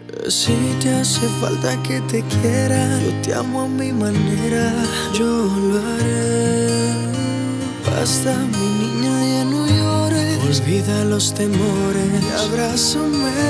Si te hace falta que te quiera, yo te amo a mi manera, yo lo haré. Basta, mi niña, ya no llores, olvida los temores y abrázame.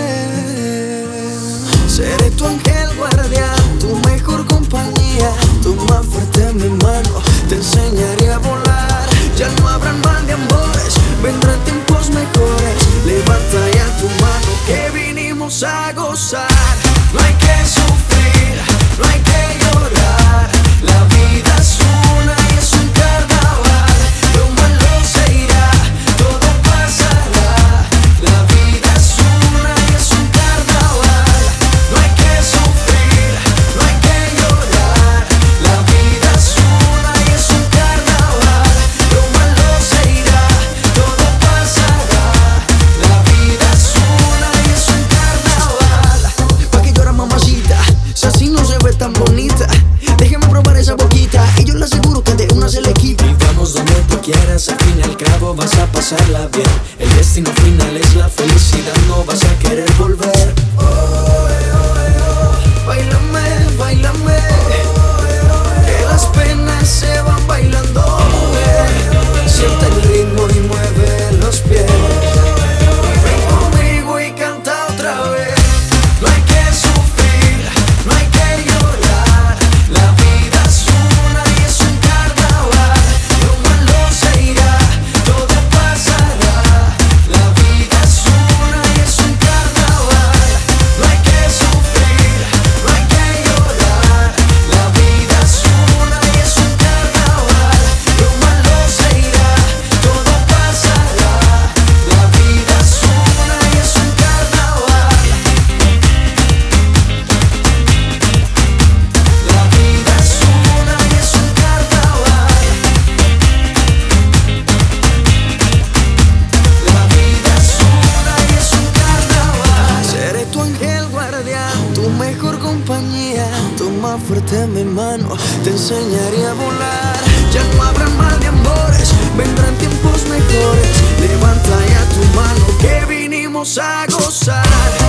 Seré tu ángel guardián, tu mejor compañía, toma fuerte mi mano, te enseñaré a volar. Ya no habrán mal de amores, vendrán tiempos mejores. Levanta ya tu mano que vinimos a gozar. No hay que sufrir, no hay que llorar. La vida es una y es un carnaval. Lo malo se irá, todo pasará. La vida es una y es un carnaval. No hay que sufrir, no hay que llorar. La vida es una y es un carnaval. Lo malo se irá, todo pasará. La vida es una y es un carnaval. Pa' que llora mamacita, si así no se ve tan bonita. Déjeme probar esa boquita y yo le aseguro que de una se le quita. Y vamos donde tú quieras, al fin y al cabo vas a pasarla bien. El destino final es la felicidad, no vas a querer volver. Báilame, báilame, que las penas se van bailando. Siente el ritmo y mueve los pies. Ven conmigo y canta otra vez. No hay que sufrir, no hay que llorar. La vida es una y es un carnaval. Lo malo se irá, todo pasará. La vida es una y es un carnaval. No hay que sufrir, no hay que llorar. La vida es una y es un carnaval. Lo malo se irá, todo pasará. La vida es una y es un carnaval. La vida es una y es un carnaval. La vida es una y es un carnaval. Seré tu ángel guardián, tu mejor compañía. Toma fuerte mi mano, te enseñaré a volar. Ya no habrá mal de amores, vendrán tiempos mejores. Levanta ya tu mano que vinimos a gozar.